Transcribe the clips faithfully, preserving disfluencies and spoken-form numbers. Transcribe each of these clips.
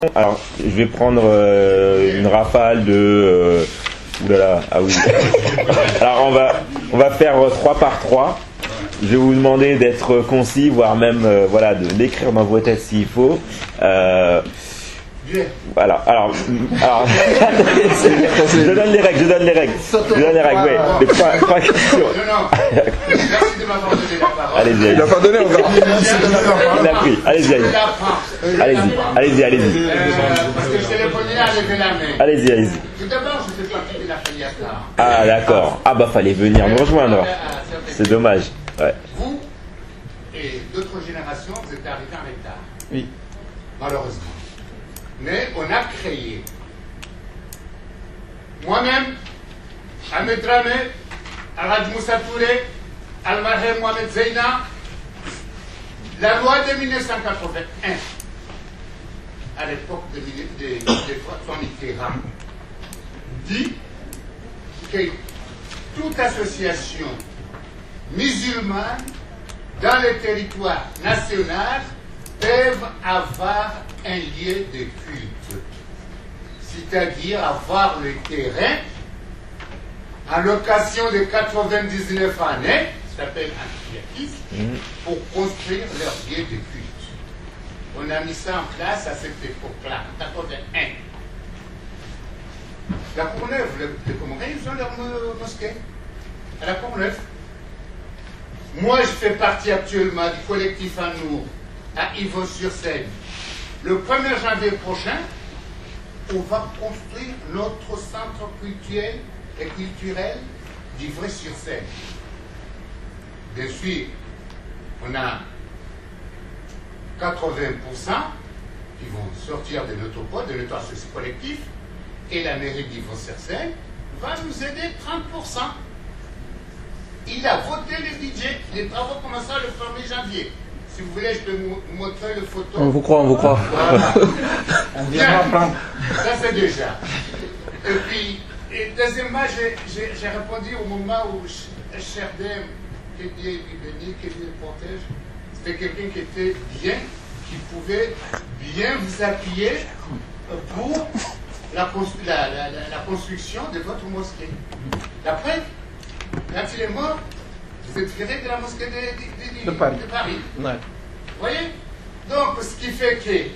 Alors, je vais prendre euh, une rafale de... Euh, oulala, ah oui. Alors, on va, on va faire trois par trois. Je vais vous demander d'être concis, voire même euh, voilà, de l'écrire dans vos têtes s'il faut. Euh, voilà. Alors, alors je donne les règles, je donne les règles. Je donne les règles, oui. Les trois, trois questions. Merci de m'avoir donné la parole. Allez-y, allez-y. Il n'a pas donné encore. Il a pris. Allez-y, allez-y. Allez-y, allez-y, allez-y. Euh, parce que je téléphonais avec la main. Allez-y, allez-y. Tout d'abord, je fais partie de la Fayata. Ah, d'accord. Ah, bah, fallait venir nous rejoindre. C'est dommage. Ouais. Vous et d'autres générations, vous êtes arrivés en retard. Oui. Malheureusement. Mais on a créé. Moi-même, Ahmed Ramé, Alhaj Moussa Touré, Al-Maher Mohamed Zeyna, la loi de mille neuf cent quatre-vingt-un, à l'époque de, de, de, de son Mitterrand, dit que toute association musulmane dans le territoire national peuvent avoir un lieu de culte, c'est-à-dire avoir le terrain en location de quatre-vingt-dix-neuf années, ça s'appelle antiatisme, pour construire leur lieu de culte. On a mis ça en place à cette époque-là, en quatre-vingt-un. La Courneuve, les Comoriens, ils ont leur mosquée à la Courneuve. Moi, je fais partie actuellement du collectif Anour à Yvon-sur-Seine. Le premier janvier prochain, on va construire notre centre culturel et culturel d'Ivry-sur-Seine. Bien sûr, on a quatre-vingts pour cent qui vont sortir de notre poids, de notre association collectif, et la mairie d'Yvon-sur-Seine va nous aider trente pour cent. Il a voté le budget. Les travaux commenceront le premier janvier. Si vous voulez, je peux vous montrer le photo. On vous croit, on vous croit. Voilà. On viendra prendre. Ça, c'est déjà. Et puis, et deuxièmement, j'ai répondu au moment où Cherdem, qui Dieu est béni, qui Dieu le protège, c'était quelqu'un qui était bien, qui pouvait bien vous appuyer pour la, la, la, la construction de votre mosquée. La preuve, quand il est mort, vous êtes viré de la mosquée de, de, de, de Paris. De Paris. Ouais. Vous voyez? Donc, ce qui fait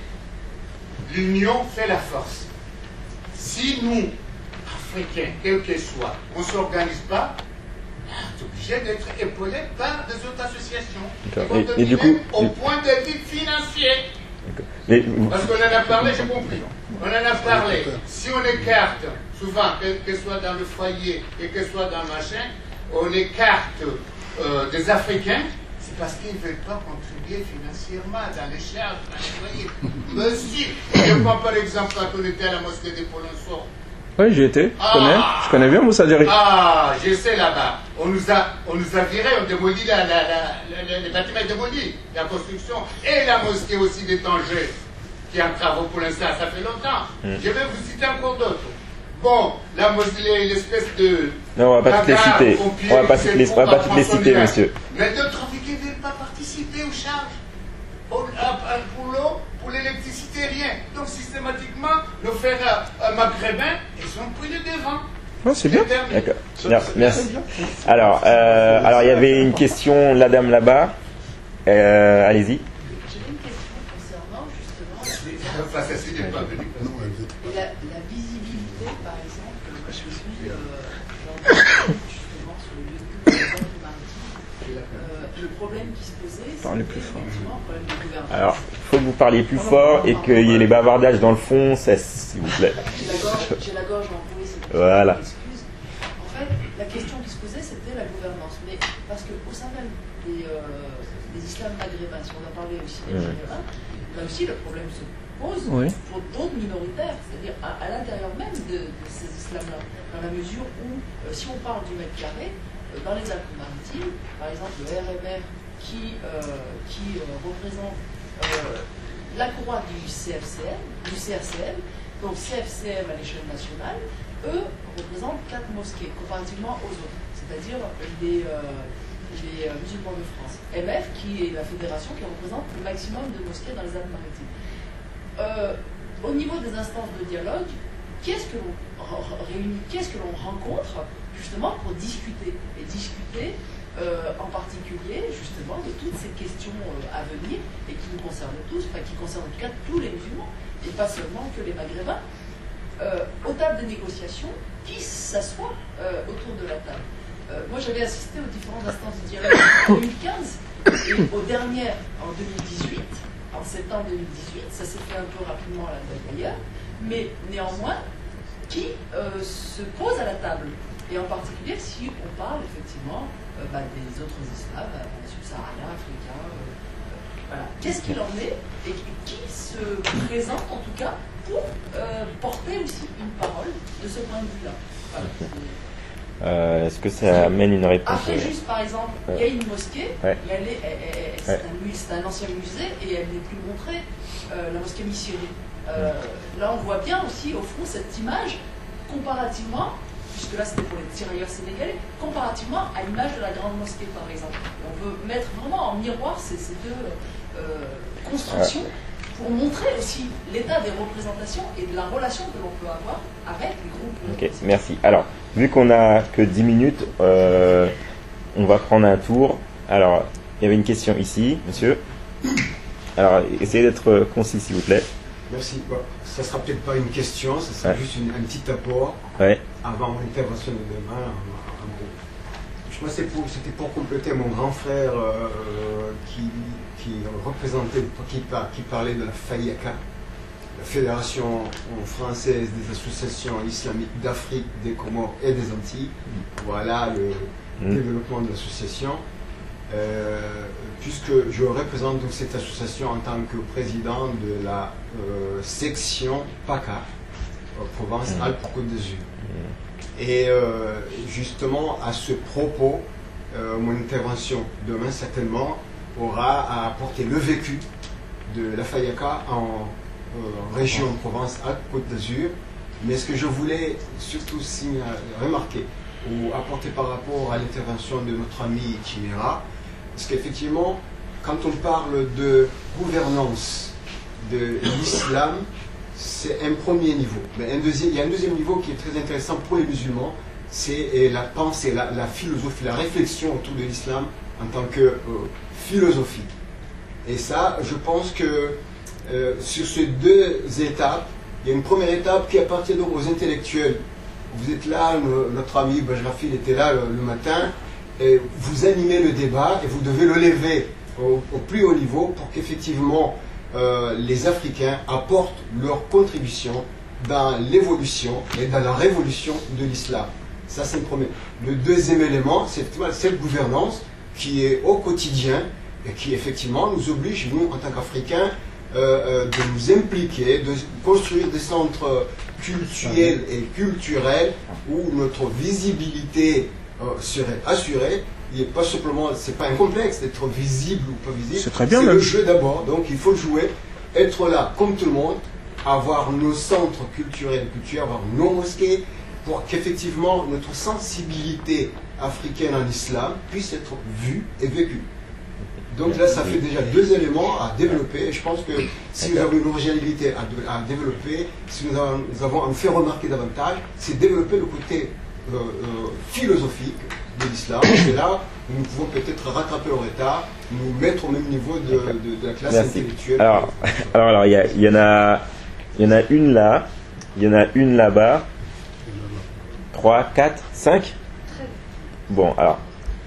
que l'union fait la force. Si nous, Africains, quels qu'ils soient, on ne s'organise pas, on est obligé d'être épaulé par des autres associations. Et, et du coup, au point de vue financier. Mais, parce qu'on en a parlé, j'ai compris. On en a parlé. Si on écarte, souvent, que ce soit dans le foyer et que ce soit dans le machin, on écarte euh, des Africains, c'est parce qu'ils ne veulent pas contribuer financièrement dans les charges, dans les foyers. Monsieur, je prends par exemple quand on était à la mosquée de Polonceau. Oui, j'y étais. Je, ah, connais. je connais bien Moussa Diarry. Ah, je sais là-bas. On nous a, on nous a viré, on démolit la, la, la, la, les bâtiments démolis, la construction et la mosquée aussi de Tanger, qui est en travaux pour l'instant, ça fait longtemps. Mm. Je vais vous citer encore d'autres. Bon, la mosquée, l'espèce de... Non, on va pas toutes les citer. On va pas toutes les, on va pas toutes les citer, monsieur. Mais d'autres Africains ne veulent pas participer aux charges. Pour, pour l'eau, pour l'électricité, rien. Donc, systématiquement, nos frères euh, maghrébins, ils sont pris le devant. Oh, c'est bien. D'accord. Merci. Alors, euh, alors, il y avait une question, la dame là-bas. Euh, Allez-y. J'avais une question concernant justement la, la, la visibilité, par exemple, je suis euh, justement sur le lieu de culte du mardi. Euh, le problème qui se posait, c'est effectivement un problème de gouvernement. Alors, il faut que vous parliez plus fort et qu'il y ait les bavardages dans le fond, s'il vous plaît. J'ai la gorge enrouée, c'est pour voilà. Excuse. En fait, la question qui se posait, c'était la gouvernance. Mais parce qu'au sein même des, euh, des islams maghrébins, si on a parlé aussi des mmh. généraux, là aussi le problème se pose oui. pour d'autres minoritaires, c'est-à-dire à, à l'intérieur même de, de ces islams-là, dans la mesure où, euh, si on parle du mètre carré, euh, dans les Alpes-Maritimes, par exemple le R M R qui, euh, qui euh, représente euh, la croix du C F C M, du C R C M, donc C F C M à l'échelle nationale, eux représentent quatre mosquées comparativement aux autres, c'est-à-dire les, euh, les euh, musulmans de France. M F qui est la fédération qui représente le maximum de mosquées dans les Alpes-Maritimes. Euh, au niveau des instances de dialogue, qu'est-ce que l'on réunit, qu'est-ce que l'on rencontre justement pour discuter et discuter euh, en particulier justement de toutes ces questions euh, à venir et qui nous concernent tous, enfin qui concernent en tout cas tous les musulmans et pas seulement que les maghrébins. Euh, aux tables de négociation, qui s'assoit euh, autour de la table. Euh, moi, j'avais assisté aux différentes instances de dialogue en deux mille quinze et aux dernières en deux mille dix-huit, en septembre deux mille dix-huit. Ça s'est fait un peu rapidement là d'ailleurs, mais néanmoins, qui euh, se pose à la table. Et en particulier, si on parle effectivement euh, bah, des autres islams, euh, subsahariens, africains, euh, euh, voilà. Qu'est-ce qu'il en est et qui se présente en tout cas pour euh, porter aussi une parole de ce point de vue-là. Voilà. Euh, Est-ce que ça amène une réponse? Après, juste par exemple, il ouais. y a une mosquée, ouais. et elle est, elle, elle, c'est, ouais. un, un ancien musée et elle n'est plus montrée, euh, la mosquée Missionnaire. Euh, là, on voit bien aussi, au fond, cette image comparativement, puisque là c'était pour les tirailleurs sénégalais, comparativement à l'image de la grande mosquée, par exemple. On veut mettre vraiment en miroir ces, ces deux euh, constructions. Ouais. Pour montrer aussi l'état des représentations et de la relation que l'on peut avoir avec les groupes. Ok, merci. Alors, vu qu'on n'a que dix minutes, euh, on va prendre un tour. Alors, il y avait une question ici, monsieur. Alors, essayez d'être concis, s'il vous plaît. Merci. Bon, ça ne sera peut-être pas une question, ça sera ouais. juste une, un petit apport ouais. avant mon intervention de demain. En, en gros. Moi, c'était pour, pour compléter mon grand frère euh, qui, qui représentait, qui, qui parlait de la FAIACA, la Fédération française des associations islamiques d'Afrique, des Comores et des Antilles. Voilà le mmh. développement de l'association. Euh, puisque je représente donc cette association en tant que président de la euh, section PACA, euh, Provence-Alpes-Côte d'Azur. Et euh, justement, à ce propos, euh, mon intervention demain certainement aura à apporter le vécu de la FAIACA en euh, région Provence-Alpes-Côte d'Azur. Mais ce que je voulais surtout signaler, remarquer ou apporter par rapport à l'intervention de notre ami Chimera, parce qu'effectivement, quand on parle de gouvernance de l'islam, c'est un premier niveau. Mais un deuxième, il y a un deuxième niveau qui est très intéressant pour les musulmans, c'est la pensée, la, la philosophie, la réflexion autour de l'islam en tant que euh, philosophie. Et ça, je pense que euh, sur ces deux étapes, il y a une première étape qui appartient donc aux intellectuels. Vous êtes là, le, notre ami Bajrafil était là le, le matin, et vous animez le débat et vous devez le lever au, au plus haut niveau pour qu'effectivement euh, les Africains apportent leur contribution dans l'évolution et dans la révolution de l'islam. Ça, c'est le premier. Le deuxième élément, c'est cette gouvernance qui est au quotidien et qui effectivement nous oblige, nous, en tant qu'Africains, euh, euh, de nous impliquer, de construire des centres culturels et culturels où notre visibilité euh, serait assurée. Il n'est pas simplement, c'est pas un complexe d'être visible ou pas visible. C'est très bien. C'est le jeu d'abord. Donc il faut jouer, être là comme tout le monde, avoir nos centres culturels et culturels, avoir nos mosquées, pour qu'effectivement notre sensibilité africaine en islam puisse être vue et vécue. Donc là, ça fait déjà deux éléments à développer. Et je pense que si nous avons une originalité à, de, à développer, si nous avons, nous avons à nous faire remarquer davantage, c'est développer le côté euh, euh, philosophique de l'islam. Et là, nous pouvons peut-être rattraper le retard, nous mettre au même niveau de, de, de la classe Merci. intellectuelle. Alors, alors, alors, il y, a, il y en a, il y en a une là, il y en a une là-bas. trois, quatre, cinq. Bon, alors.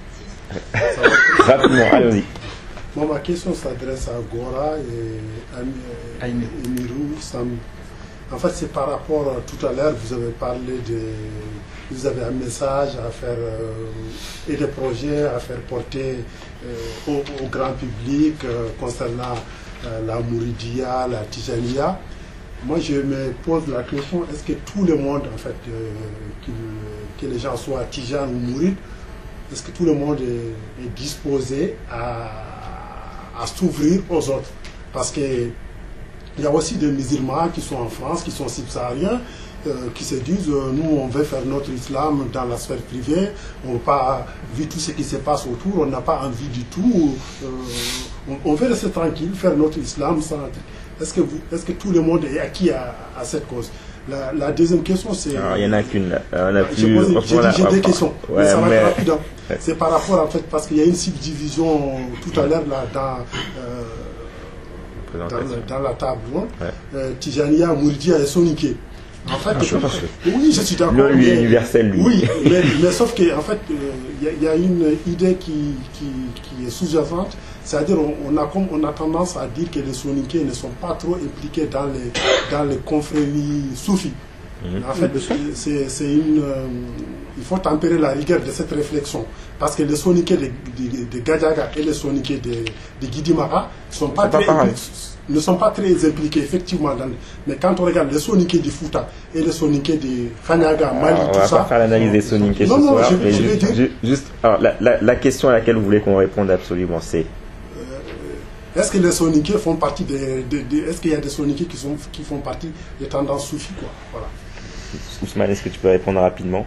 Rapidement, allons-y. Bon, ma question s'adresse à Gora et à Emirou Sam. En fait, c'est par rapport à tout à l'heure, vous avez parlé de. Vous avez un message à faire euh, et des projets à faire porter euh, au, au grand public euh, concernant euh, la Mouridia, la Tijaniya. Moi, je me pose la question, est-ce que tout le monde, en fait, euh, que, que les gens soient tijanes ou mourides, est-ce que tout le monde est, est disposé à, à s'ouvrir aux autres? Parce qu'il y a aussi des musulmans qui sont en France, qui sont subsahariens, euh, qui se disent, euh, nous, on veut faire notre islam dans la sphère privée, on n'a pas vu tout ce qui se passe autour, on n'a pas envie du tout, euh, on, on veut rester tranquille, faire notre islam sans... est-ce que, vous, est-ce que tout le monde est acquis à, à cette cause? La, la deuxième question, c'est... Alors, il n'y en a qu'une. là. On a J'ai plus, posé- franchement, j'ai là, dit- j'ai deux enfin, questions, ouais, mais ça va mais- être rapide. hein. Ouais. C'est par rapport, en fait, parce qu'il y a une subdivision tout à l'heure là, dans, euh, dans, Présentation. dans la table. Hein. Ouais. Euh, Tijania, Mouridia et Soniké. En fait, Ah, je pense que- oui, je suis d'accord. Lui, lui est mais- universel, lui. Oui, mais, mais sauf qu'en fait, il euh, y, y a une idée qui, qui, qui est sous-jacente, c'est-à-dire on, on, a comme, on a tendance à dire que les Soniké ne sont pas trop impliqués dans les, dans les confréries soufis. Mhm. En fait, c'est, c'est une, euh, il faut tempérer la rigueur de cette réflexion. Parce que les soniqués de, de, de Gadjaga et les soniqués de, de Guidimara sont pas C'est pas très pareil. impli- ne sont pas très impliqués, effectivement. Dans, mais quand on regarde les soniqués du Fouta et les soniqués de Khanyaga, Mali, Alors, on tout va ça. pas faire l'analyse des soniqués ce Non, non, soir, je- mais je vais juste, dire- ju- juste alors, la, la, la question à laquelle vous voulez qu'on réponde absolument, c'est Est-ce que les soniqués font partie des. des- des- est-ce qu'il y a des soniqués qui, sont, qui font partie des tendances soufis, quoi? Voilà. Ousmane, est-ce que tu peux répondre rapidement?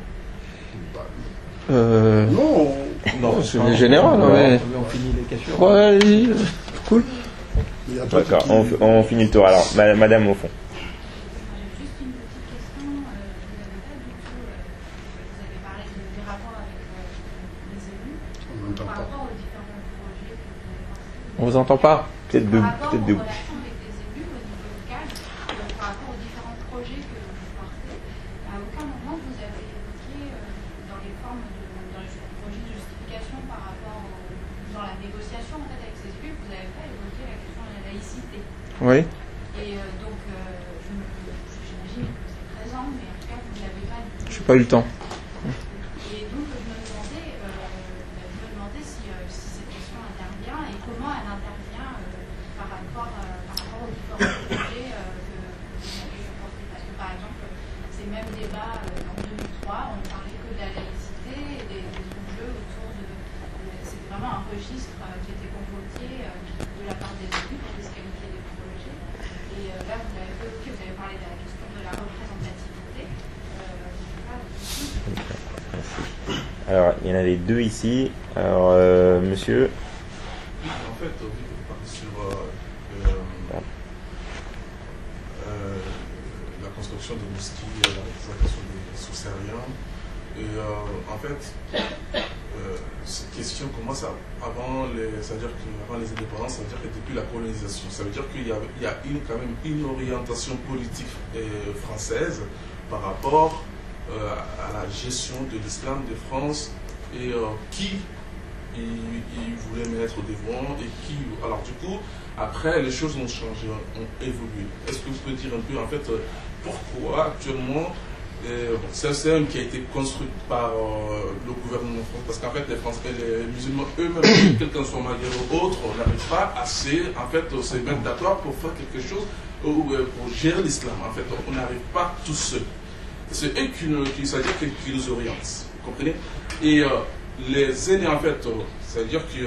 Euh, Non, non, c'est général, Non. ouais. On finit les questions. Ouais, allez-y. Cool. il y a d'autres D'accord, qui- on, on finit le tour. Alors, ma- madame, au fond. Juste une petite question. Euh, vous n'avez pas du tout. Euh, vous avez parlé de, des rapports avec euh, les élus On n'entend par pas. rapport aux différents projets que vous avez pensés. On vous entend pas? Peut-être Par debout. rapport Peut-être aux debout. relations avec les élus au niveau local, euh, par rapport aux différents projets que vous portez, à aucun moment vous avez évoqué euh, dans les formes de, dans les projets de justification par rapport au- dans la négociation en fait, avec ces élus, vous n'avez pas évoqué la question de la laïcité. Oui. Et euh, donc, euh, je me- j'imagine que c'est présent, mais en tout cas, vous ne l'avez pas dit. Je n'ai pas eu le temps. Et donc, je me demandais, euh, je me demandais si, euh, si cette question intervient et comment elle intervient euh, par, rapport, euh, par rapport aux différents projets euh, que vous avez portés. Parce que, par exemple, ces mêmes débats euh, en deux mille trois, on ne parlait que de la laïcité et des, des enjeux autour de. de- C'était vraiment un registre euh, qui était convoqué euh, de la part des élus pour disqualifier des projets. Et euh, là, vous avez évoqué, vous avez parlé de la question de la représentativité. Euh, je sais pas, Alors, il y en avait deux ici. Alors, euh, monsieur. En fait, vu que vous parlez sur euh, euh, euh, la construction des mosquées, euh, la représentation des sous-sahariens, et euh, en fait, euh, cette question commence à- avant les, c'est-à-dire qu'avant les indépendances, ça veut dire que depuis la colonisation, ça veut dire qu'il y a, il y a une, quand même une orientation politique euh, française par rapport euh, à la gestion de l'islam de France et euh, qui il, il voulait mettre devant et qui. Alors du coup, après les choses ont changé, ont évolué. Est-ce que vous pouvez dire un peu en fait euh, pourquoi actuellement euh, c'est un C M qui a été construit par euh, le gouvernement français, parce qu'en fait les Français, les musulmans eux-mêmes, quelqu'un soit marié ou autre, on n'arrive pas assez en fait se mettre d'accord pour faire quelque chose ou euh, pour gérer l'islam. En fait, on n'arrive pas tout seul. C'est eux qui, nous- qui, c'est-à-dire qui, qui nous orientent, vous comprenez? Et euh, les aînés, en fait, euh, c'est-à-dire que,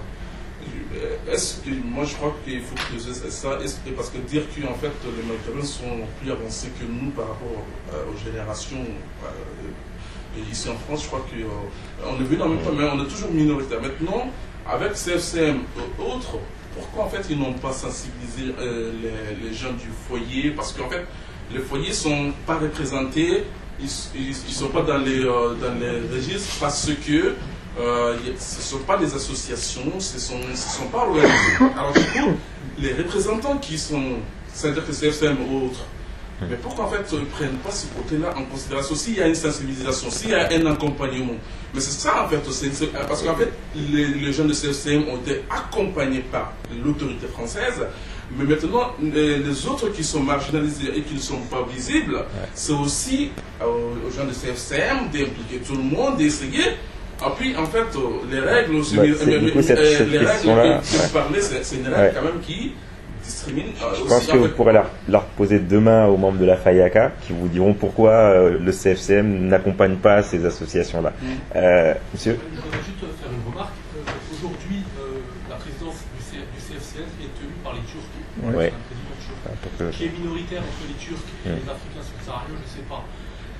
euh, est-ce que, moi je crois qu'il faut creuser ça, est-ce que- parce que dire qu'en fait les Maghrébins sont plus avancés que nous par rapport euh, aux générations, euh, et ici en France, je crois qu'on est venu en même temps, mais on est toujours minoritaire. Maintenant, avec C F C M et autres, pourquoi en fait ils n'ont pas sensibilisé euh, les, les gens du foyer? Parce qu'en fait, les foyers ne sont pas représentés, ils ne sont pas dans les, euh, dans les registres parce que euh, y a- ce ne sont pas des associations, ce ne sont, ce sont pas organisés. Alors du coup, les représentants qui sont, c'est-à-dire que C F C M ou autres, mais pourquoi en fait ils ne prennent pas ce côté-là en considération? S'il y a une sensibilisation, s'il y a un accompagnement, mais c'est ça en fait, c'est- c'est- parce qu'en fait les, les jeunes de C F C M ont été accompagnés par l'autorité française, mais maintenant les, les autres qui sont marginalisés et qui ne sont pas visibles, ouais. C'est aussi euh, aux gens de C F C M d'impliquer tout le monde, d'essayer. Et puis en fait euh, les règles, aussi, Bah, mais, c'est- mais, du coup, mais, cette- euh, cette les règles question-là, que, que ouais. vous parlez, c'est c'est une règle Ouais. quand même qui discrimine. euh, Je aussi, pense que en vous fait. pourrez leur, leur poser demain aux membres de la FAIACA qui vous diront pourquoi euh, le C F C M n'accompagne pas ces associations-là. Mm. Euh, monsieur Je voudrais juste faire une remarque. Euh, Aujourd'hui, euh, la présidence du, C- du C F C M est tenue par les Turcs. Ouais. C'est un président turc Ah, pour que- qui est minoritaire entre les Turcs et Mm. les Africains subsahariens, je ne sais pas.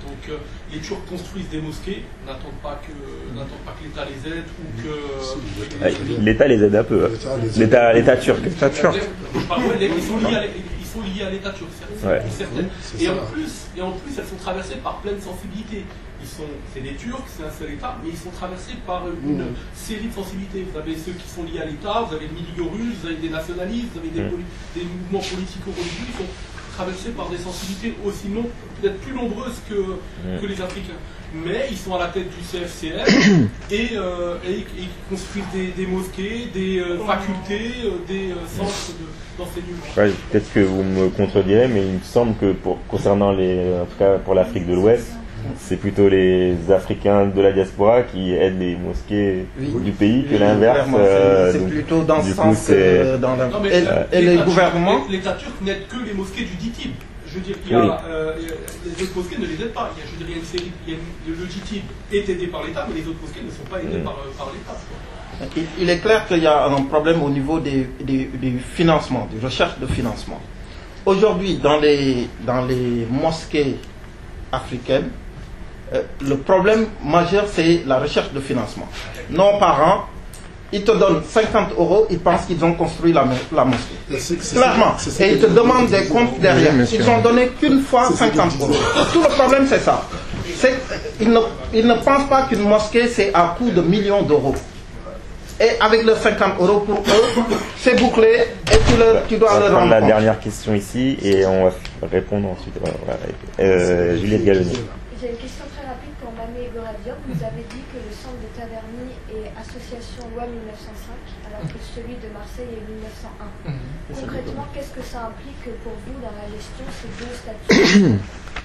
Donc euh, les Turcs construisent des mosquées, n'attendent pas que, n'attendent pas que l'État les aide ou que... Euh, L'État les aide un peu. L'État, l'État turc. L'État turc. Ils sont liés à, ils sont liés à l'État turc, certaines. Ouais. Et en plus, et en plus, elles sont traversées par plein de sensibilités. Ils sont, c'est des Turcs, c'est un seul État, mais ils sont traversés par une mmh. série de sensibilités. Vous avez ceux qui sont liés à l'État, vous avez le milieu russe, vous avez des nationalistes, vous avez des, mmh. des mouvements politico-religieux. Ils sont traversés par des sensibilités aussi non, peut-être plus nombreuses que, mmh. que les Africains. Mais ils sont à la tête du C F C M et, euh, et, et ils construisent des, des mosquées, des euh, facultés, euh, des euh, centres d'enseignement. De, ouais, peut-être que vous me contredirez, mais il me semble que pour, concernant les, en tout cas pour l'Afrique de l'Ouest, c'est plutôt les Africains de la diaspora qui aident les mosquées oui. du pays que oui, l'inverse. Euh, c'est plutôt dans ce sens que dans la... non, mais, et, euh, et les gouvernements. L'État turc n'aide que les mosquées du D I T I B. Je veux dire, il y a, oui. euh, les autres mosquées ne les aident pas. Il y a, je veux dire, il y a une série, il y a une, le D I T I B est aidé par l'État, mais les autres mosquées ne sont pas aidées mmh. par, par l'État. Il, il est clair qu'il y a un problème au niveau des, des, des financements, des recherches de financement. Aujourd'hui, dans les, dans les mosquées africaines, euh, le problème majeur, c'est la recherche de financement. Nos parents, ils te donnent cinquante euros, ils pensent qu'ils ont construit la, la mosquée. C'est, c'est, Clairement. C'est, c'est, et ils te demandent des comptes derrière. Ils n'ont donné qu'une fois cinquante euros. Tout le problème, c'est ça. C'est, ils, ne, ils ne pensent pas qu'une mosquée, c'est à coût de millions d'euros. Et avec les cinquante euros pour eux, c'est bouclé et tu, le, tu dois le rendre. La compte. Dernière question ici et on va répondre ensuite. Voilà, voilà. Euh, Juliette Gallonnier. J'ai une question très rapide pour Mamé Goradia. Vous avez dit que le centre de Taverny est association loi mille neuf cent cinq, alors que celui de Marseille est mille neuf cent un. Mmh. Concrètement, qu'est-ce que ça implique pour vous dans la gestion ces deux statuts?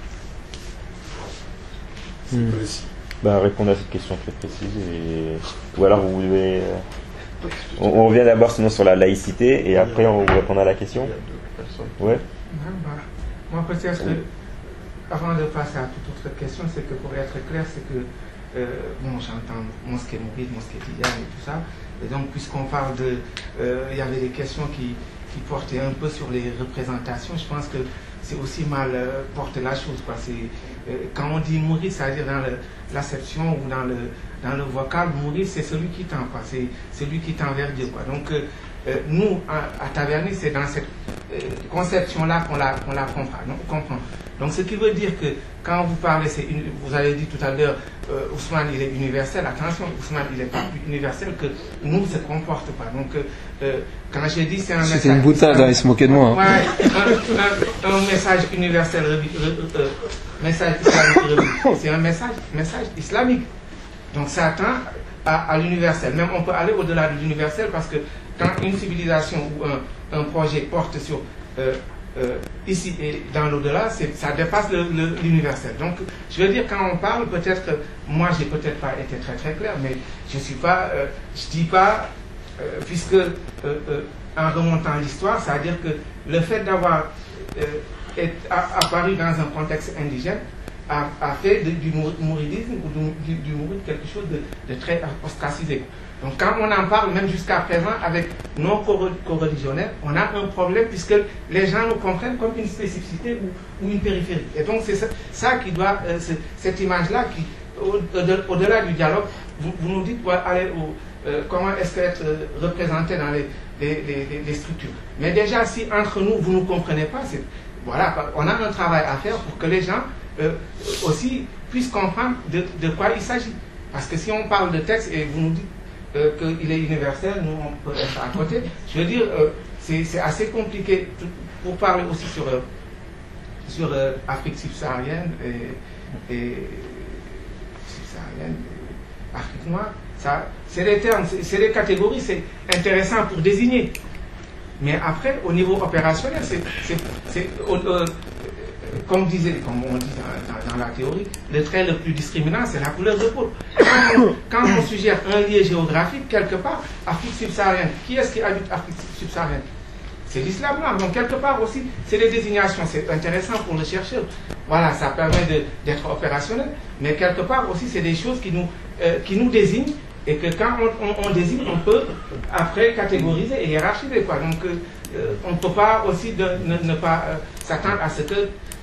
C'est précis. Ben, répondre à cette question très précise. Et... Ou alors vous devez. On, on revient d'abord sinon sur la laïcité et après on vous répondra à la question. Ouais. Moi peut-être. Avant de passer à toute autre question, c'est que pour être clair, c'est que, euh, bon, j'entends mosquée mouride, mosquée Tidiane et tout ça, et donc puisqu'on parle de, euh, il y avait des questions qui, qui portaient un peu sur les représentations, je pense que c'est aussi mal euh, porter la chose, quoi. C'est, euh, quand on dit mouride, c'est-à-dire dans le, l'acception ou dans le, dans le vocal, mouride, c'est celui qui tend, quoi. C'est celui qui tend vers Dieu, quoi. Donc, euh, Euh, nous, à, à Taverny, c'est dans cette euh, conception-là qu'on la, qu'on la comprend, non, comprend. Donc, ce qui veut dire que quand vous parlez, c'est une, vous avez dit tout à l'heure, euh, Ousmane, il est universel. Attention, Ousmane, il n'est pas plus universel que nous, se comporte pas. Donc, euh, quand j'ai dit, c'est un message... C'était une boutade, hein, il se moquait de moi. Hein. Ouais, un, un, un message universel, euh, message islamique, c'est un message, message islamique. Donc, ça atteint à, à l'universel. Même on peut aller au-delà de l'universel parce que quand une civilisation ou un, un projet porte sur euh, euh, ici et dans l'au-delà, ça dépasse le, le, l'universel. Donc, je veux dire, quand on parle, peut-être que moi, j'ai peut-être pas été très très clair, mais je suis pas, euh, je dis pas, euh, puisque euh, euh, en remontant l'histoire, ça veut dire que le fait d'avoir euh, apparu dans un contexte indigène a, a fait de, du mouridisme ou du, du mourid quelque chose de, de très ostracisé. Donc quand on en parle, même jusqu'à présent, avec nos co-religionnaires, on a un problème puisque les gens nous comprennent comme une spécificité ou, ou une périphérie. Et donc c'est ça, ça qui doit, euh, cette image-là, qui, au, au-delà du dialogue, vous, vous nous dites ouais, allez, au, euh, comment est-ce qu'être euh, représenté dans les, les, les, les structures. Mais déjà, si entre nous, vous ne nous comprenez pas, c'est, voilà, on a un travail à faire pour que les gens euh, aussi puissent comprendre de, de quoi il s'agit. Parce que si on parle de texte et vous nous dites Euh, qu'il est universel, nous on peut être à côté. Je veux dire, euh, c'est, c'est assez compliqué pour parler aussi sur, euh, sur euh, Afrique subsaharienne et, et subsaharienne, et Afrique noire. Ça, c'est des termes, c'est, c'est des catégories, c'est intéressant pour désigner. Mais après, au niveau opérationnel, c'est, c'est, c'est euh, comme, disait, comme on dit dans, dans, dans la théorie, le trait le plus discriminant, c'est la couleur de peau. Quand on, quand on suggère un lieu géographique, quelque part, Afrique subsaharienne, qui est-ce qui habite Afrique subsaharienne? C'est l'islam là. Donc, quelque part aussi, c'est des désignations. C'est intéressant pour le chercheur. Voilà, ça permet de, d'être opérationnel. Mais quelque part aussi, c'est des choses qui nous, euh, qui nous désignent et que quand on, on, on désigne, on peut après catégoriser et hiérarchiser, quoi. Donc, euh, on ne peut pas aussi de, ne, ne pas euh, s'attendre à ce que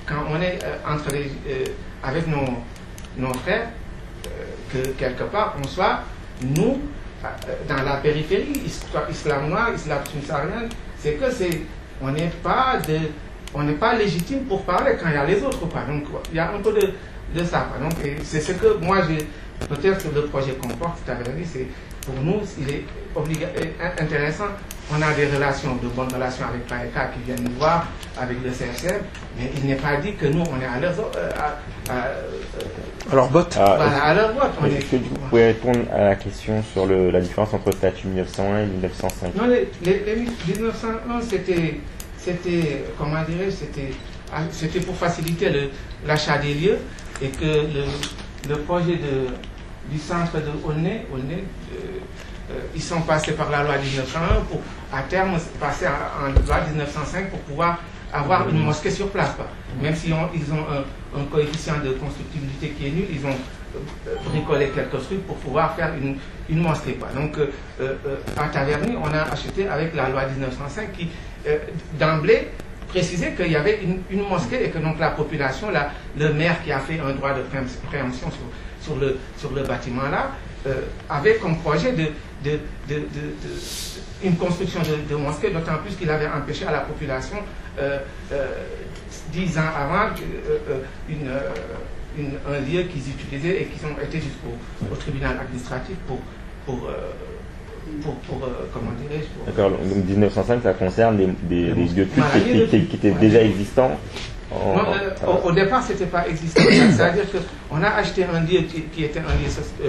quand on est euh, entre les, euh, avec nos, nos frères, euh, que quelque part on soit, nous, euh, dans la périphérie, soit islam noir, islam subsaharienne, c'est que c'est, on n'est pas de, on n'est pas légitime pour parler quand il y a les autres, quoi. Donc il y a un peu de, de ça, quoi. Donc c'est ce que moi j'ai, peut-être que le projet comporte, c'est pour nous, il est obliga- intéressant. On a des relations, de bonnes relations avec P A E C A qui viennent nous voir, avec le C S M, mais il n'est pas dit que nous, on est à leur, euh, à, à, euh, à leur botte. Ah, voilà, à leur botte. Est-ce est... que vous pouvez répondre à la question sur le, la différence entre le statut mille neuf cent un et mille neuf cent cinq? Non, les, les, les mille neuf cent un, c'était, c'était, comment dirais-je, c'était, c'était pour faciliter le, l'achat des lieux et que le, le projet de, du centre de Aulnay, Aulnay euh, euh, ils sont passés par la loi mille neuf cent un pour, à terme, passer en, en loi mille neuf cent cinq pour pouvoir avoir une mosquée sur place. Quoi. Même s'ils ont, ils ont un, un coefficient de constructibilité qui est nul, ils ont euh, bricolé quelques trucs pour pouvoir faire une, une mosquée. Quoi. Donc, euh, euh, à Taverny, on a acheté avec la loi mille neuf cent cinq qui, euh, d'emblée, précisait qu'il y avait une, une mosquée et que donc la population, la, le maire qui a fait un droit de préemption sur, sur, le, sur le bâtiment là, euh, avait comme projet de, de, de, de, de une construction de, de mosquée, d'autant plus qu'il avait empêché à la population, euh, euh, dix ans avant, euh, une, une, un lieu qu'ils utilisaient et qu'ils ont été jusqu'au au tribunal administratif pour, pour, euh, pour, pour euh, comment dirais-je pour... D'accord, donc mille neuf cent cinq, ça concerne des, des, des lieux de culte voilà, qui, qui, qui étaient voilà. déjà existants. En, non, euh, en... Au, au départ, ce n'était pas existant. C'est-à-dire qu'on a acheté un lieu qui, qui était un lieu, euh,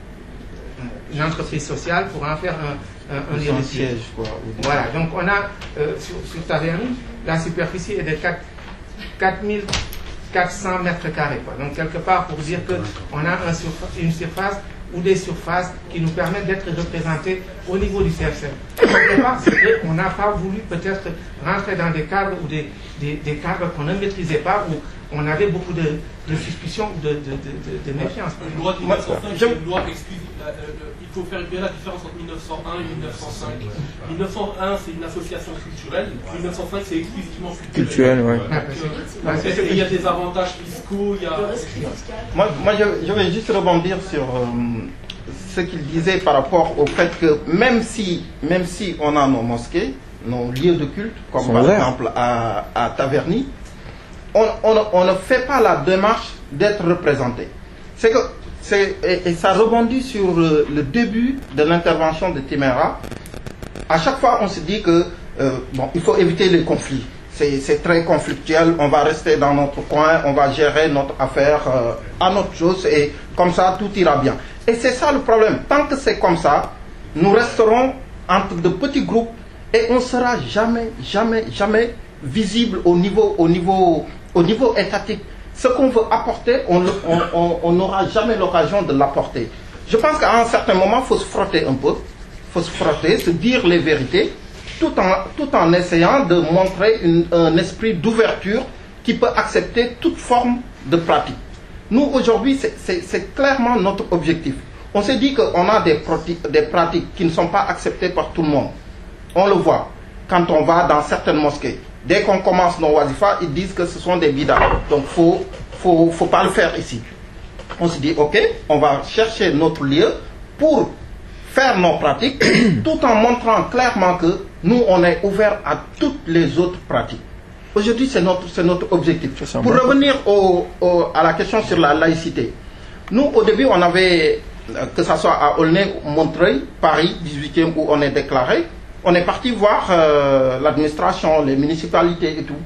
une entreprise sociale pour en faire un, un, un lieu de siège. Quoi. Voilà, donc on a, euh, sur, sur Taverny, la superficie est de quatre mille quatre cents mètres carrés. Quoi. Donc quelque part, pour dire qu'on a un surfa une surface ou des surfaces qui nous permettent d'être représentés au niveau du C F C. Au départ, c'est vrai qu'on n'a pas voulu peut-être rentrer dans des cadres ou des, des, des cadres qu'on ne maîtrisait pas, où on avait beaucoup de, de suspicions, de, de, de, de méfiance. Une loi de mille neuf cent cinq, c'est une loi exclusive. Il faut faire bien la différence entre mille neuf cent un et mille neuf cent cinq. mille neuf cent un, c'est une association culturelle. mille neuf cent cinq, c'est exclusivement culturel. Culturel, oui. Euh, il y a des avantages fiscaux, il y a... Moi, moi je, je vais juste rebondir sur euh, ce qu'il disait par rapport au fait que même si, même si on a nos mosquées, nos lieux de culte, comme Son par verre. exemple à, à Taverny, on, on, on ne fait pas la démarche d'être représenté. C'est que, et, et ça rebondit sur le, le début de l'intervention de Timéra. À chaque fois, on se dit que euh, bon, il faut éviter les conflits. C'est très conflictuel, on va rester dans notre coin, on va gérer notre affaire euh, à notre chose et comme ça, tout ira bien. Et c'est ça le problème. Tant que c'est comme ça, nous resterons entre de petits groupes et on ne sera jamais, jamais, jamais visible au niveau, au niveau, au niveau étatique. Ce qu'on veut apporter, on n'aura jamais l'occasion de l'apporter. Je pense qu'à un certain moment, il faut se frotter un peu, il faut se frotter, se dire les vérités, tout en, tout en essayant de montrer une, un esprit d'ouverture qui peut accepter toute forme de pratique. Nous, aujourd'hui, c'est clairement notre objectif. On s'est dit qu'on a des, des pratiques qui ne sont pas acceptées par tout le monde. On le voit quand on va dans certaines mosquées. Dès qu'on commence nos wazifas, ils disent que ce sont des bidas. Donc, il faut, faut, faut pas le faire ici. On se dit, ok, on va chercher notre lieu pour faire nos pratiques, tout en montrant clairement que nous, on est ouvert à toutes les autres pratiques. Aujourd'hui, c'est notre, c'est notre objectif. Pour revenir au, au, à la question sur la laïcité, nous, au début, on avait, que ce soit à Aulnay, Montreuil, Paris, dix-huitième, où on est déclaré, on est parti voir euh, l'administration, les municipalités et tout.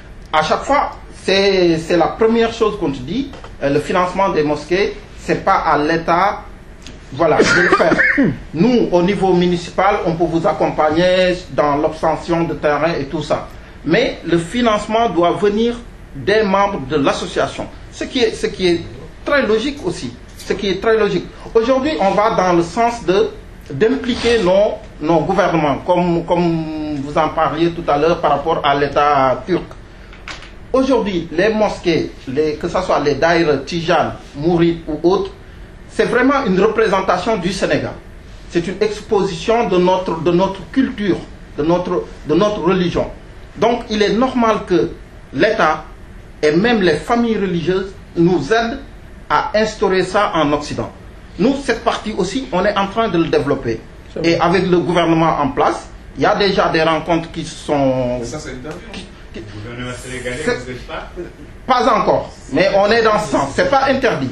À chaque fois, c'est la première chose qu'on te dit, euh, le financement des mosquées, c'est pas à l'État, voilà, de le faire. Nous, au niveau municipal, on peut vous accompagner dans l'obtention de terrain et tout ça. Mais le financement doit venir des membres de l'association. Ce qui est, ce qui est très logique aussi. Ce qui est très logique. Aujourd'hui, on va dans le sens de d'impliquer nos, nos gouvernements, comme, comme vous en parliez tout à l'heure par rapport à l'État turc. Aujourd'hui, les mosquées, les, que ce soit les daïres, Tijan, Mourid ou autres, c'est vraiment une représentation du Sénégal. C'est une exposition de notre, de notre culture, de notre, de notre religion. Donc, il est normal que l'État et même les familles religieuses nous aident à instaurer ça en Occident. Nous, cette partie aussi, on est en train de le développer. Et avec le gouvernement en place, il y a déjà des rencontres qui sont... Ça, c'est une Le gouvernement sénégalais, vous n'êtes pas Pas encore, mais on est dans ce sens. Ce n'est pas interdit.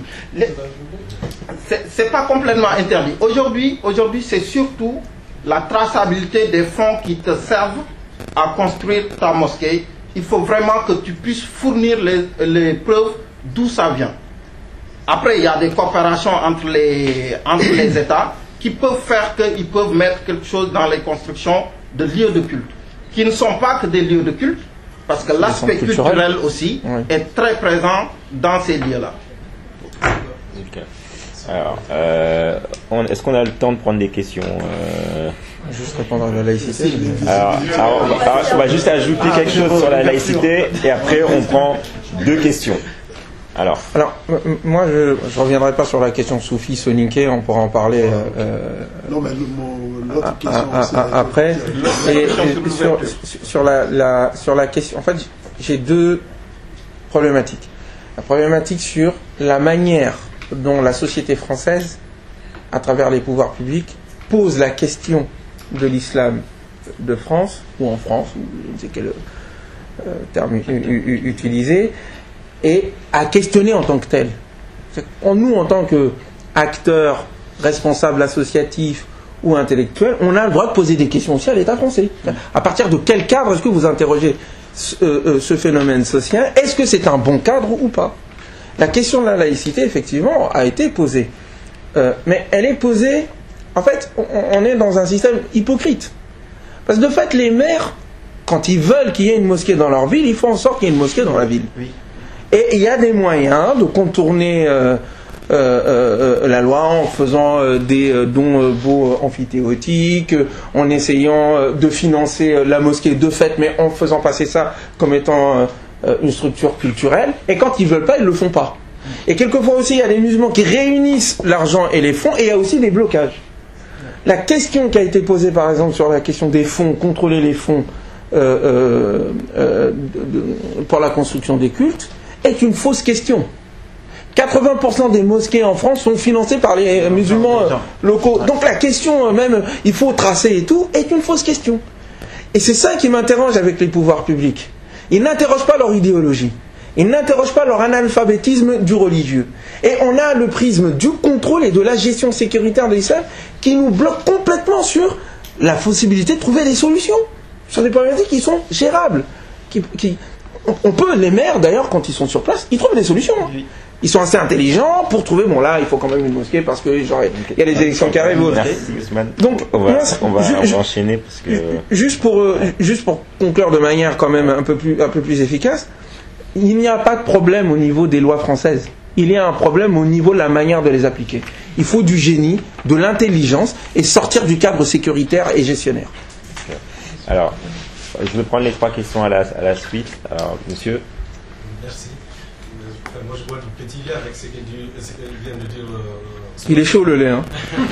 Ce n'est pas complètement interdit. Aujourd'hui, aujourd'hui, c'est surtout la traçabilité des fonds qui te servent à construire ta mosquée. Il faut vraiment que tu puisses fournir les, les preuves d'où ça vient. Après, il y a des coopérations entre les, entre les États qui peuvent faire qu'ils peuvent mettre quelque chose dans les constructions de lieux de culte, qui ne sont pas que des lieux de culte, parce que l'aspect culturel aussi oui. est très présent dans ces lieux-là. Okay. Alors, euh, est-ce qu'on a le temps de prendre des questions euh... Juste répondre à la laïcité. Alors, alors, alors, on va juste ajouter quelque chose sur la laïcité et après on prend deux questions. Alors, alors moi je ne reviendrai pas sur la question Soufi, Soninké, on pourra en parler euh, non, mais l'autre question à, à, à, après. Et, et sur, sur, la, la, sur la question, en fait, j'ai deux problématiques. La problématique sur la manière dont la société française, à travers les pouvoirs publics, pose la question de l'islam de France, ou en France, ou je ne sais quel euh, terme utiliser, et à questionner en tant que tel. Nous, en tant qu'acteurs, responsables associatifs ou intellectuels, on a le droit de poser des questions aussi à l'État français. À partir de quel cadre est-ce que vous interrogez ce, euh, ce phénomène social? Est-ce que c'est un bon cadre ou pas? La question de la laïcité, effectivement, a été posée. Euh, mais elle est posée... En fait, on, on est dans un système hypocrite. Parce que de fait, les maires, quand ils veulent qu'il y ait une mosquée dans leur ville, ils font en sorte qu'il y ait une mosquée dans la ville. Oui. Et il y a des moyens de contourner euh, euh, euh, la loi en faisant euh, des euh, dons euh, beaux amphithéotiques, euh, en essayant euh, de financer euh, la mosquée de fait, mais en faisant passer ça comme étant euh, une structure culturelle. Et quand ils ne veulent pas, ils ne le font pas. Et quelquefois aussi, il y a des musulmans qui réunissent l'argent et les fonds, et il y a aussi des blocages. La question qui a été posée, par exemple, sur la question des fonds, contrôler les fonds euh, euh, euh, de, de, pour la construction des cultes, est une fausse question. quatre-vingts pour cent des mosquées en France sont financées par les musulmans euh, locaux. Donc la question même, il faut tracer et tout, est une fausse question. Et c'est ça qui m'interroge avec les pouvoirs publics. Ils n'interrogent pas leur idéologie. Ils n'interrogent pas leur analphabétisme du religieux. Et on a le prisme du contrôle et de la gestion sécuritaire de l'islam qui nous bloque complètement sur la possibilité de trouver des solutions. Sur des problématiques qui sont gérables. Qui, qui, on peut, les maires d'ailleurs, quand ils sont sur place, ils trouvent des solutions. Hein. Ils sont assez intelligents pour trouver, bon là, il faut quand même une mosquée parce que genre, il y a les élections qui arrivent. Merci Ousmane. Donc, on va, moi, on va, ju- on va enchaîner parce que... Juste pour, euh, juste pour conclure de manière quand même un peu plus, un peu plus efficace, il n'y a pas de problème au niveau des lois françaises. Il y a un problème au niveau de la manière de les appliquer. Il faut du génie, de l'intelligence et sortir du cadre sécuritaire et gestionnaire. Alors, je vais prendre les trois questions à la, à la suite. Alors, monsieur. Merci. Enfin, moi, je vois du petit lait avec ce qu'il vient de dire. Euh, Il est chaud le lait, hein.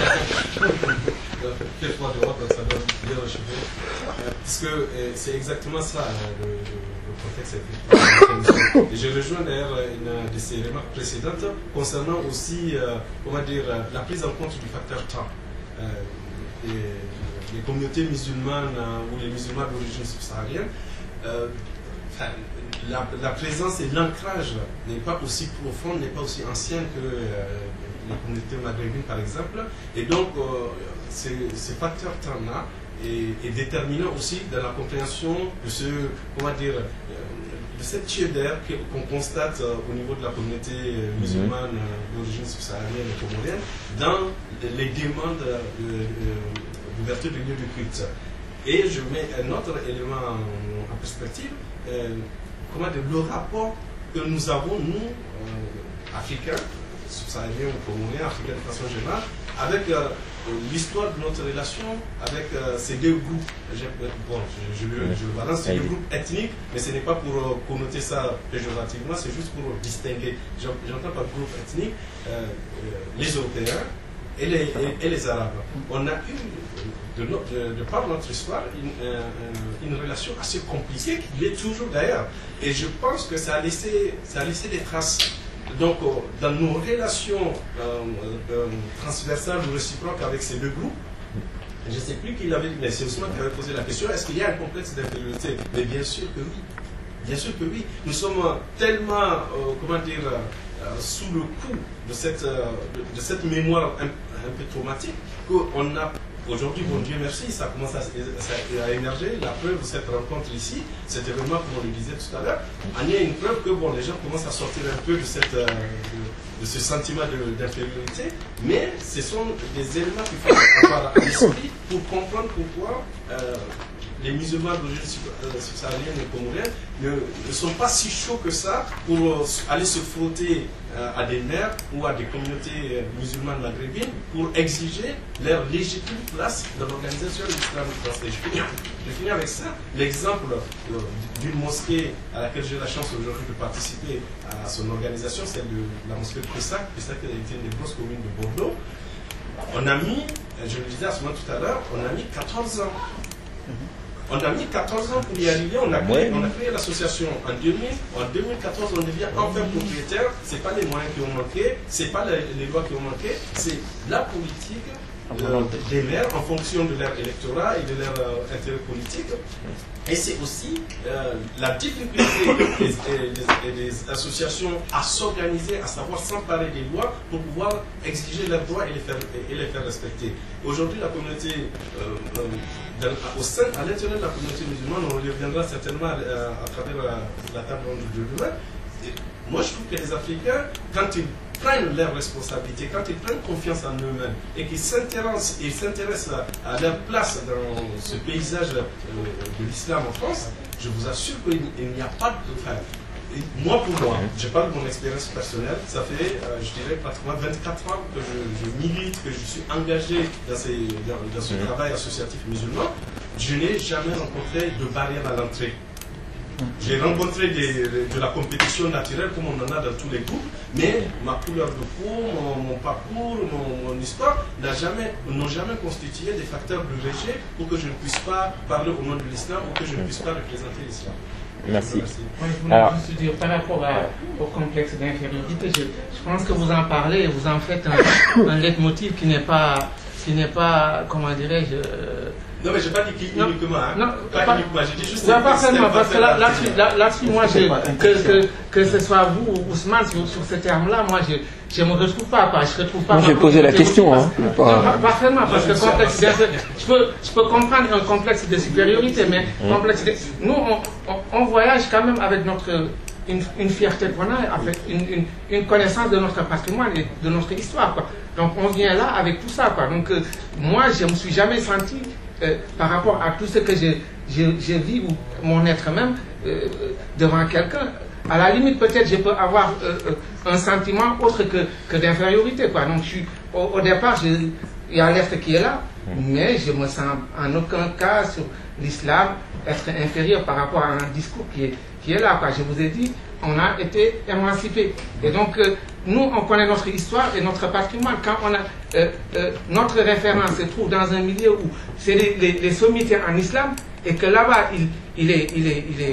Quel point de droite, ça doit bien réchauffer. Parce que euh, c'est exactement ça, le, le contexte. Et je rejoins d'ailleurs une de ces remarques précédentes concernant aussi, euh, comment dire, la prise en compte du facteur temps. Euh, et, les communautés musulmanes euh, ou les musulmans d'origine subsaharienne, euh, enfin, la, la présence et l'ancrage n'est pas aussi profond, n'est pas aussi ancienne que euh, les communautés maghrébines par exemple. Et donc, euh, ces facteurs temps-là est, est déterminant aussi dans la compréhension de ce, comment dire, de cette tiédeur qu'on constate euh, au niveau de la communauté euh, musulmane euh, d'origine subsaharienne et comorienne dans les demandes euh, euh, d'ouverture de lieux de culte. Et je mets un autre élément en, en perspective, euh, comment dire, le rapport que nous avons, nous, euh, Africains, subsahariens ou comoriens, Africains de façon générale, avec euh, l'histoire de notre relation avec euh, ces deux groupes. Bon, je, je, le, je le balance, c'est deux groupes ethniques, mais ce n'est pas pour euh, connoter ça péjorativement, c'est juste pour distinguer. J'entends par groupe ethnique euh, euh, les Européens et les, et, et les Arabes. On a eu, de, de, de, de par notre histoire, une, euh, une relation assez compliquée, qui l'est toujours d'ailleurs. Et je pense que ça a laissé, ça a laissé des traces. Donc, euh, dans nos relations euh, euh, transversales ou réciproques avec ces deux groupes, je ne sais plus qui l'avait dit, mais c'est Ousmane qui avait posé la question, est-ce qu'il y a un complexe d'infériorité? Mais bien sûr que oui. Bien sûr que oui. Nous sommes tellement, euh, comment dire, euh, sous le coup de cette, euh, de, de cette mémoire un, un peu traumatique qu'on a, aujourd'hui, bon Dieu merci, ça commence à, à, à émerger. La preuve de cette rencontre ici, cet événement, comme on le disait tout à l'heure, en est une preuve que bon, les gens commencent à sortir un peu de cette... Euh, de, de ce sentiment d'infériorité, mais ce sont des éléments qu'il faut avoir à l'esprit pour comprendre pourquoi euh, les musulmans d'origine subsaharienne et comorienne ne, ne sont pas si chauds que ça pour euh, aller se frotter euh, à des mères ou à des communautés euh, musulmanes maghrébines pour exiger leur légitime place dans l'organisation islamique française. Je finis, je finis avec ça. L'exemple euh, d'une mosquée à laquelle j'ai la chance aujourd'hui de participer à son organisation, celle de la mosquée de Pessac. Pessac est une des grosses communes de Bordeaux. On a mis, je le disais à ce moment tout à l'heure, on a mis quatorze ans. On a mis quatorze ans pour y arriver, on a créé, on a créé l'association en deux mille, en deux mille quatorze on devient enfin propriétaire, ce n'est pas les moyens qui ont manqué, ce n'est pas les, les lois qui ont manqué, c'est la politique euh, des maires en fonction de leur électorat et de leur euh, intérêt politique. Et c'est aussi euh, la difficulté des, des, des, des associations à s'organiser, à savoir s'emparer des lois pour pouvoir exiger leurs droits et les faire, et les faire respecter. Aujourd'hui, la communauté, euh, euh, dans, au sein, à l'intérieur de la communauté musulmane, on reviendra certainement à, à travers la, la table ronde de demain. Moi, je trouve que les Africains, quand ils prennent leurs responsabilités, quand ils prennent confiance en eux-mêmes et qu'ils s'intéressent et s'intéressent à, à leur place dans ce paysage euh, de l'islam en France, je vous assure qu'il n'y a pas de... Enfin, moi, pour moi, je parle de mon expérience personnelle, ça fait, euh, je dirais, pratiquement vingt-quatre ans que je, je milite, que je suis engagé dans, ces, dans, dans ce travail associatif musulman. Je n'ai jamais rencontré de barrière à l'entrée. J'ai rencontré des, de la compétition naturelle comme on en a dans tous les groupes, mais ma couleur de peau, mon, mon parcours, mon, mon histoire n'ont jamais, jamais constitué des facteurs de rejet pour que je ne puisse pas parler au nom de l'islam ou que je ne puisse pas représenter l'islam. Merci. Moi, je voulais Alors, juste dire par rapport à, au complexe d'infériorité, je, je pense que vous en parlez et vous en faites un, un leitmotiv qui n'est pas, qui n'est pas, comment dirais-je, euh, non, mais je n'ai pas dit qui uniquement, hein. Non, pas, pas uniquement, j'ai dit juste... Non, pas seulement, parce que là, là-dessus, là, là moi, je, que, que, que ce soit vous ou Ousmane sur, sur ce terme-là, moi, je je ne me retrouve pas, pas, je retrouve pas... Moi, j'ai posé la question, hein. Pas, pas, pas seulement, parce que complexe je peux, je peux comprendre un complexe de supériorité, mais mmh. complexe de, nous, on, on, on voyage quand même avec notre... Une, une fierté qu'on a, avec une, une, une connaissance de notre patrimoine et de notre histoire, quoi. Donc, on vient là avec tout ça, quoi. Donc, euh, moi, je ne me suis jamais senti... Euh, par rapport à tout ce que j'ai vu, ou mon être même, euh, devant quelqu'un, à la limite, peut-être, je peux avoir euh, un sentiment autre que, que d'infériorité, quoi. Donc, je suis, au, au départ, je, il y a l'être qui est là, mais je me sens en aucun cas sur l'islam être inférieur par rapport à un discours qui est, qui est là, quoi. Je vous ai dit, on a été émancipés. Et donc, euh, nous, on connaît notre histoire et notre patrimoine. Quand on a, euh, euh, notre référence se trouve dans un milieu où c'est les, les, les sommités en islam, et que là-bas, il, il, est, il, est, il est...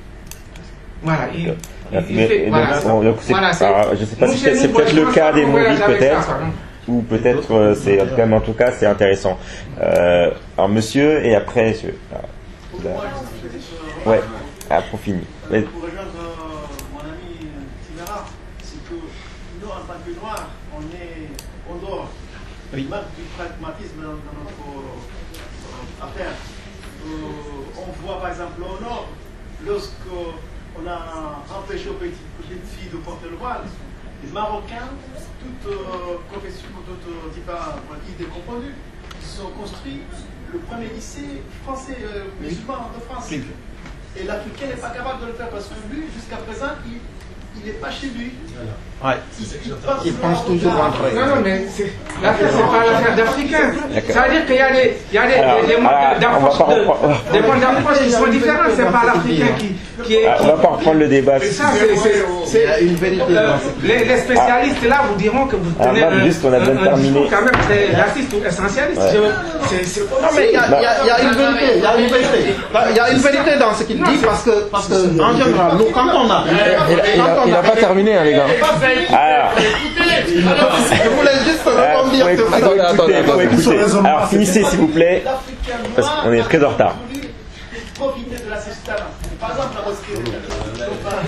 Voilà, il, il, il fait... Voilà, bon, donc voilà, alors, je ne sais pas si c'est peut-être le cas des mobiles, peut-être. Ou peut-être euh, c'est quand même, en tout cas, c'est intéressant. Euh, alors, monsieur, et après, je... ah, ouais, ah, pour finir. Mais... Pour rejoindre euh, mon ami Timera, c'est que nous, en tant que Noirs, on est en dehors oui. même du pragmatisme dans, dans notre euh, affaire. Euh, on voit par exemple au Nord, lorsqu'on a empêché aux petites, petites filles de porter le voile, les Marocains, toute euh, profession, toute euh, type d'idées confondues, ils ont construit le premier lycée français euh, musulman de France. Oui. Et l'Africain n'est pas capable de le faire parce que lui, jusqu'à présent, il, il n'est pas chez lui. Ouais. Ils pensent toujours rentrer. Non, non, mais c'est l'affaire, c'est pas l'affaire d'Africains. Ça veut dire qu'il y a des, il y a des, Alors, des, des modes alors, d'approche, on va pas de- reprendre- des modes d'approche qui sont différents. C'est pas l'Africain qui, qui est. Ah, on va pas reprendre le débat. Et ça, c'est, c'est, c'est- Il y a une vérité euh, dans ce- les, les spécialistes là vous diront que vous Alors, tenez Marc, un, juste, on a besoin de un- un terminer. discours quand même très raciste ou essentialiste. Ouais. Je- c'est- c'est- Non mais il y, a- il y a- il y a une vérité, il y a une vérité. Il y a une vérité dans ce qu'il dit parce que, parce que en général, nous quand on a... Il a, il a pas terminé, hein, les gars. Alors, Je voulais juste répondre faut écouter, à faut Attendez, écouter, attendez, faut attendez. écouter. Alors, finissez s'il vous plaît, parce qu'on est très en retard. Profiter de l'assistance. Par exemple, la mosquée.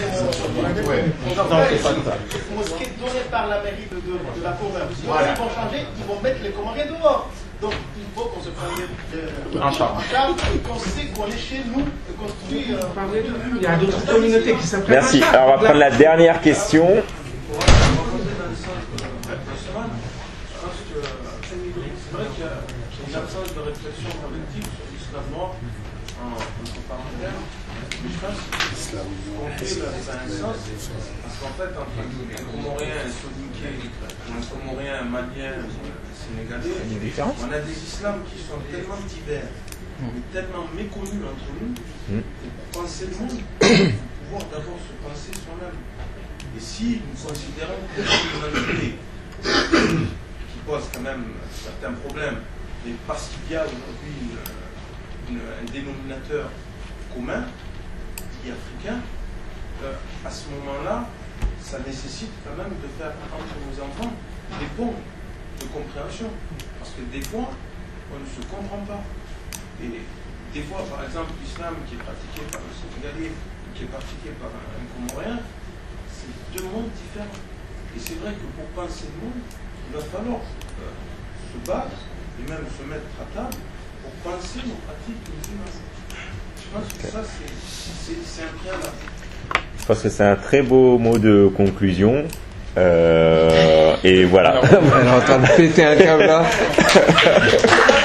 Mosquée donnée par la mairie de, de, de la Comore. Si Voilà. ils vont changer, ils vont mettre les Comoriens dehors. Donc il faut qu'on se prenne de, de, En charge. et qu'on sait qu'on est chez nous et qu'on construit. Euh, Il y a d'autres communautés qui s'apprennent. Merci. Alors, on va prendre la dernière question. Je pense que c'est vrai qu'il y a une absence de réflexion collective sur l'islam noir en entre parenthèses, mais je pense qu'on fait là, ça a un sens parce qu'en fait, entre un Comorien, un Soniqué, un Comorien, un Malien, un Sénégalais, on a des islams qui sont tellement divers, mais tellement méconnus entre nous, et pour penser le monde, il faut pouvoir d'abord se penser soi-même. Et si nous considérons que l'humanité qui pose quand même certains problèmes, mais parce qu'il y a aujourd'hui une- une- un dénominateur commun, qui est africain, euh, à ce moment-là, ça nécessite quand même de faire entre nos enfants des ponts de compréhension. Parce que des fois, on ne se comprend pas. Et des fois, par exemple, l'islam qui est pratiqué par le Sénégalais, qui est pratiqué par un, un Comorien, c'est deux mondes différents. Et c'est vrai que pour penser le monde, il va falloir euh, se battre et même se mettre à table pour penser nos pratiques musulmanes. Je pense que ça, c'est, c'est, c'est un préalable. Je pense que c'est un très beau mot de conclusion. Euh, et voilà. Elle est en train de péter un câble là.